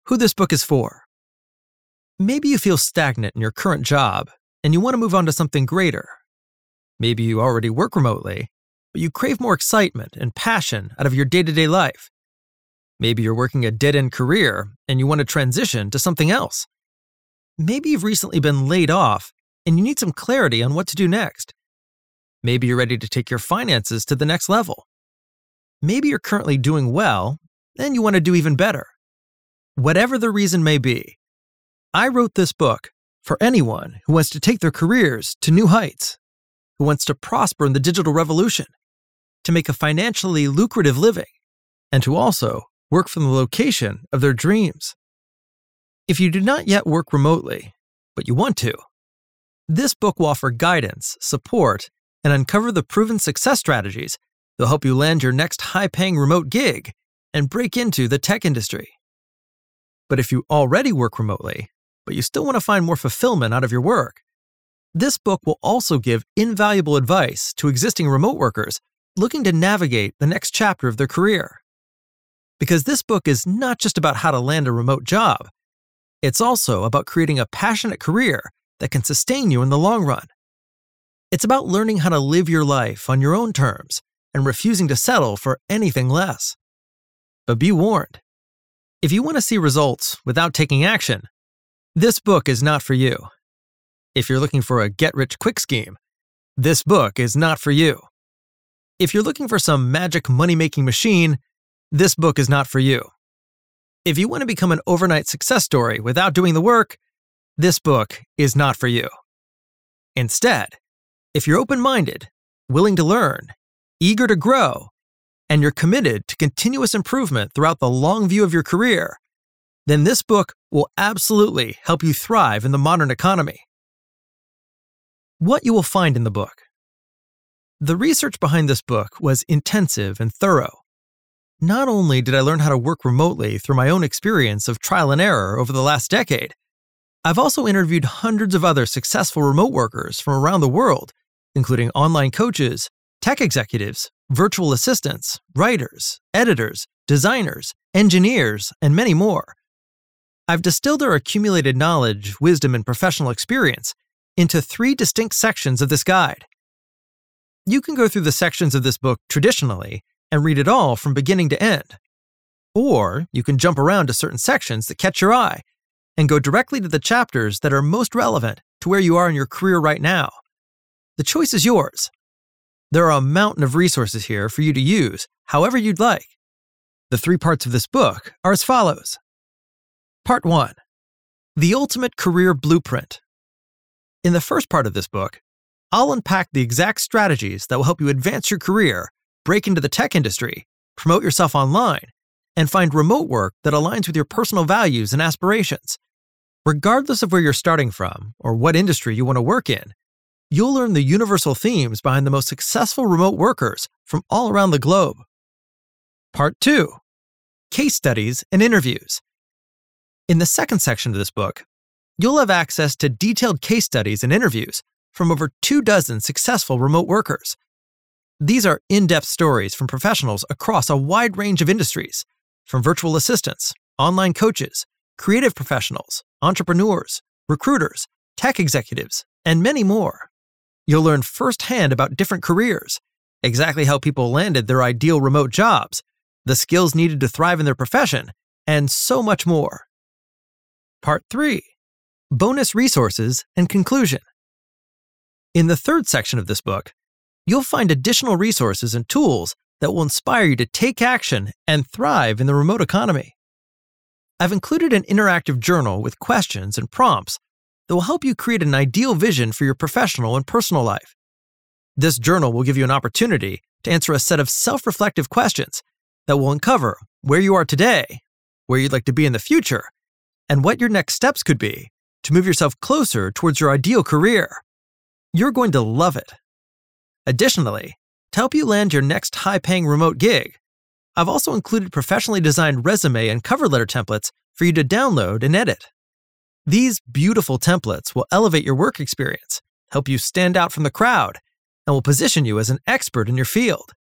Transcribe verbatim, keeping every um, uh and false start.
who this book is for. Maybe you feel stagnant in your current job and you want to move on to something greater. Maybe you already work remotely, but you crave more excitement and passion out of your day-to-day life. Maybe you're working a dead-end career and you want to transition to something else. Maybe you've recently been laid off and you need some clarity on what to do next. Maybe you're ready to take your finances to the next level. Maybe you're currently doing well and you want to do even better. Whatever the reason may be, I wrote this book for anyone who wants to take their careers to new heights, who wants to prosper in the digital revolution, to make a financially lucrative living, and to also work from the location of their dreams. If you do not yet work remotely, but you want to, this book will offer guidance, support, and uncover the proven success strategies that will help you land your next high-paying remote gig and break into the tech industry. But if you already work remotely, but you still want to find more fulfillment out of your work, this book will also give invaluable advice to existing remote workers looking to navigate the next chapter of their career. Because this book is not just about how to land a remote job, it's also about creating a passionate career that can sustain you in the long run. It's about learning how to live your life on your own terms and refusing to settle for anything less. But be warned, if you want to see results without taking action, this book is not for you. If you're looking for a get-rich-quick scheme, this book is not for you. If you're looking for some magic money-making machine, this book is not for you. If you want to become an overnight success story without doing the work, this book is not for you. Instead, if you're open-minded, willing to learn, eager to grow, and you're committed to continuous improvement throughout the long view of your career, then this book will absolutely help you thrive in the modern economy. What you will find in the book. The research behind this book was intensive and thorough. Not only did I learn how to work remotely through my own experience of trial and error over the last decade, I've also interviewed hundreds of other successful remote workers from around the world, including online coaches, tech executives, virtual assistants, writers, editors, designers, engineers, and many more. I've distilled their accumulated knowledge, wisdom, and professional experience into three distinct sections of this guide. You can go through the sections of this book traditionally and read it all from beginning to end. Or you can jump around to certain sections that catch your eye and go directly to the chapters that are most relevant to where you are in your career right now. The choice is yours. There are a mountain of resources here for you to use however you'd like. The three parts of this book are as follows. Part one. The Ultimate Career Blueprint. In the first part of this book, I'll unpack the exact strategies that will help you advance your career, break into the tech industry, promote yourself online, and find remote work that aligns with your personal values and aspirations. Regardless of where you're starting from or what industry you want to work in, you'll learn the universal themes behind the most successful remote workers from all around the globe. Part two. Case Studies and Interviews. In the second section of this book, you'll have access to detailed case studies and interviews from over two dozen successful remote workers. These are in-depth stories from professionals across a wide range of industries, from virtual assistants, online coaches, creative professionals, entrepreneurs, recruiters, tech executives, and many more. You'll learn firsthand about different careers, exactly how people landed their ideal remote jobs, the skills needed to thrive in their profession, and so much more. Part three. Bonus Resources and Conclusion. In the third section of this book, you'll find additional resources and tools that will inspire you to take action and thrive in the remote economy. I've included an interactive journal with questions and prompts that will help you create an ideal vision for your professional and personal life. This journal will give you an opportunity to answer a set of self-reflective questions that will uncover where you are today, where you'd like to be in the future, and what your next steps could be to move yourself closer towards your ideal career. You're going to love it. Additionally, to help you land your next high-paying remote gig, I've also included professionally designed resume and cover letter templates for you to download and edit. These beautiful templates will elevate your work experience, help you stand out from the crowd, and will position you as an expert in your field.